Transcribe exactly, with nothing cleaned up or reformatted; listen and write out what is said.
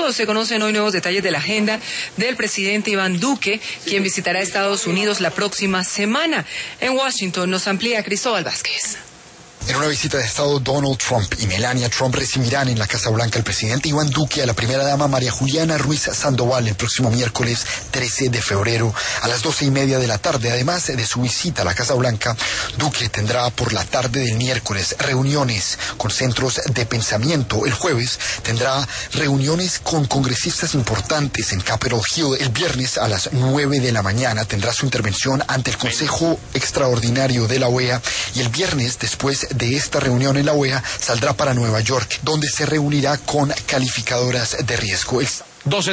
mundo. Se conocen hoy nuevos detalles de la agenda del presidente Iván Duque, quien visitará Estados Unidos la próxima semana. En Washington nos amplía Cristóbal Vázquez. En una visita de Estado, Donald Trump y Melania Trump recibirán en la Casa Blanca al presidente Iván Duque y a la primera dama María Juliana Ruiz Sandoval el próximo miércoles trece de febrero a las doce y media de la tarde. Además de su visita a la Casa Blanca, Duque tendrá por la tarde del miércoles reuniones con centros de pensamiento. El jueves tendrá reuniones con congresistas importantes en Capitol Hill. El viernes a las nueve de la mañana tendrá su intervención ante el Consejo Extraordinario de la O E A y el viernes, después de esta reunión en la O E A, saldrá para Nueva York, donde se reunirá con calificadoras de riesgo. doce